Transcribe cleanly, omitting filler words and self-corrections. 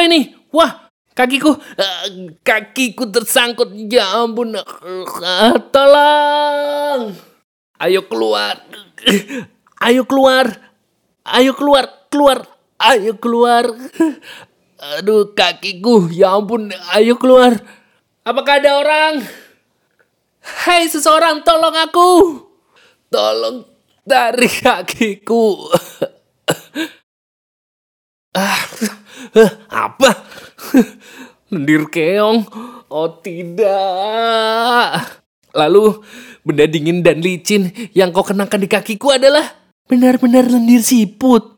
ini? Wah, kakiku tersangkut. Ya ampun. Tolong. Ayo keluar. Ayo keluar. Ayo keluar. Ayo keluar. Aduh, kakiku. Ya ampun. Ayo keluar. Apakah ada orang? Hei, seseorang, tolong aku. Tolong tarik kakiku. Apa? Lendir keong? Oh tidak. Lalu benda dingin dan licin yang kau kenakan di kakiku adalah benar-benar lendir siput.